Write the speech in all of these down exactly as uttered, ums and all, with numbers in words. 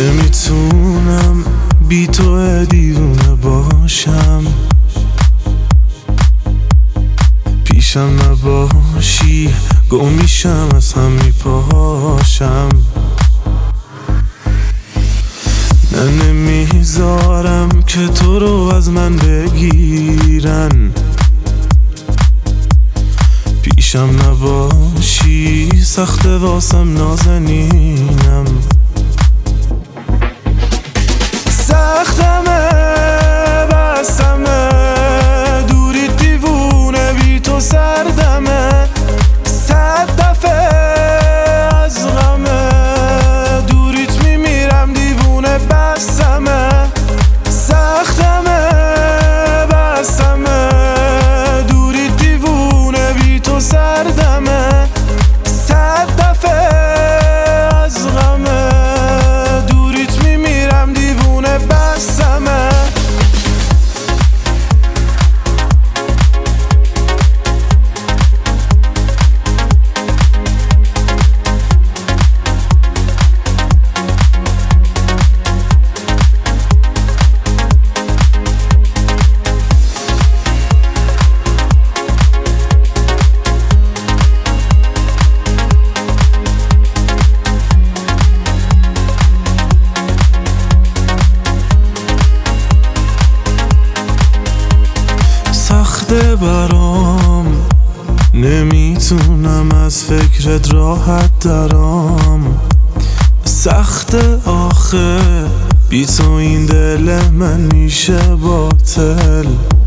نمیتونم بی تو دیوونه باشم، پیشم نباشی گم میشم از هم میپاشم. نه نمیذارم که تو رو از من بگیرن، پیشم نباشی سخته واسم نازنینم. سختمه بستمه دوری دیوونه بی تو سردمه، صد دفعه از غمه دوریت میمیرم دیوونه بستمه. سختمه بستمه دوری دیوونه بی تو سردمه، صد دفعه از غمه دوریت میمیرم دیوونه بستمه. سخته برام نمیتونم از فکرت راحت درام، سخته آخه بی تو این دل من میشه باطل.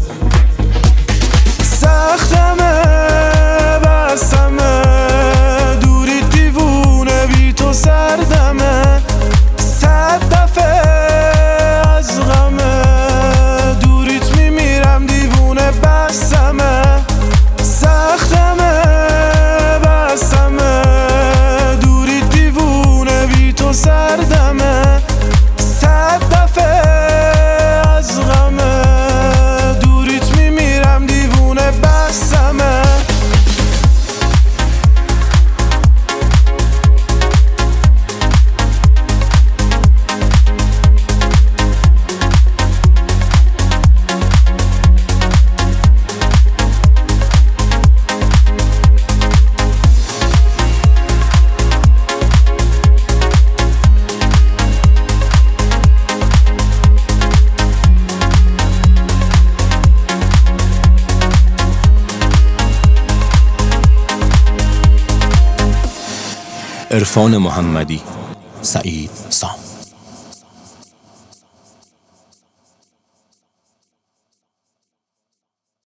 سختمه بستمه دوری دیوونه بی تو سردمه، صد دفعه از غمه دوریت میمیرم دیوونه بستمه. سختمه بستمه دوری دیوونه بی تو سردمه، صد دفعه از غمه دوریت میمیرم دیوونه بستمه. عرفان محمدی، سعید سام.